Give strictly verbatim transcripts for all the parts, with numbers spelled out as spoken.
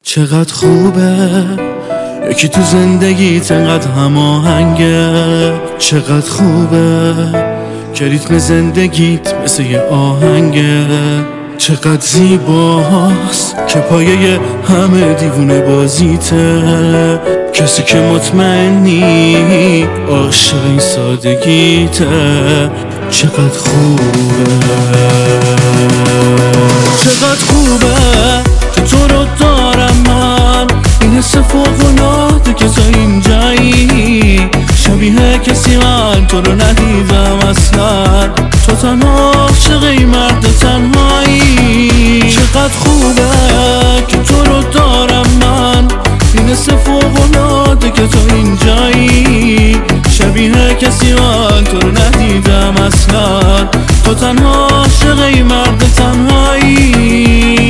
چقدر خوبه یکی تو زندگیت انقدر هماهنگه. چقدر خوبه که ریتم زندگیت مثل یه آهنگه. چقدر زیباست که پایه همه دیوونه بازیته. کسی که مطمئنی عاشق این سادگیته. چقدر خوبه چقدر خوبه که تو رو دارم من. این حس فوق‌العاده که تو اینجایی. شبیه کسی من تو رو ندیدم اصلا. تو تنها عاشق این مرد تنهایی. چقدر خوبه که تو رو دارم من. این حس فوق‌العاده که تو اینجایی. شبیه کسی من تو رو ندیدم اصلا. تو تنها عاشق این مرد تنهایی.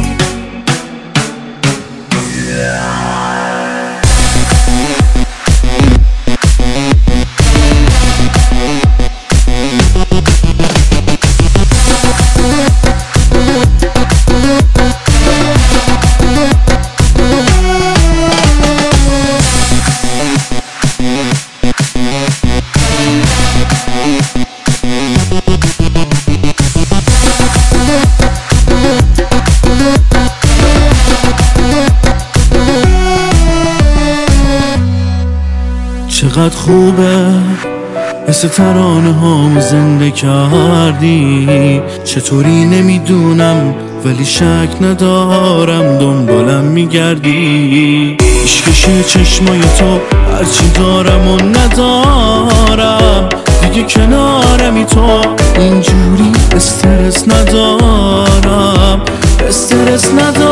چقدر خوبه مثل ترانه هامو زنده کردی. چطوری نمیدونم ولی شک ندارم دنبالم میگردی. عشقشی چشمای تو هرچی دارم و ندارم. دیگه کنارمی تو اینجوری استرس ندارم. استرس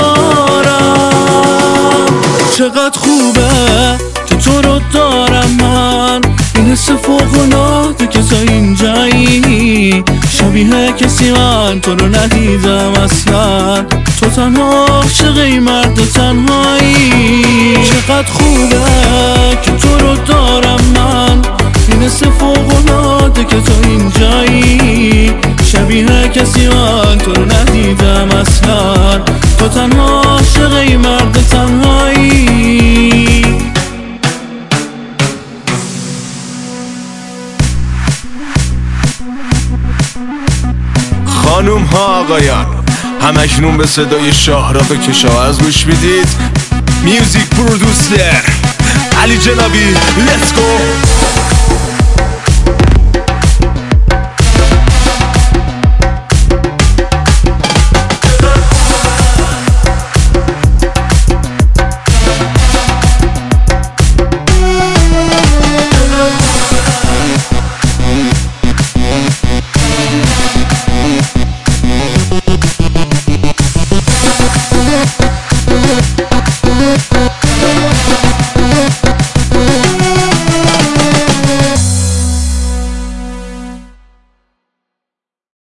ندارم. چقدر خوبه که تو رو دارم من. این حس فوق‌العاده که تو اینجایی. شبیه کسی من تو رو ندیدم اصلا. تو تنها عاشق این مرد تنهایی. چقدر خوبه که تو رو دارم من. این حس فوق‌العاده که تو اینجایی. شبیه کسی من تو رو ندیدم اصلا. تو تنها عاشق این مرد تنهایی. خانوم ها آقایان، همکنون به صدای شاهرخ کشاورز گوش میدید. میوزیک پرودوسر علی جنابی، لیتس گو.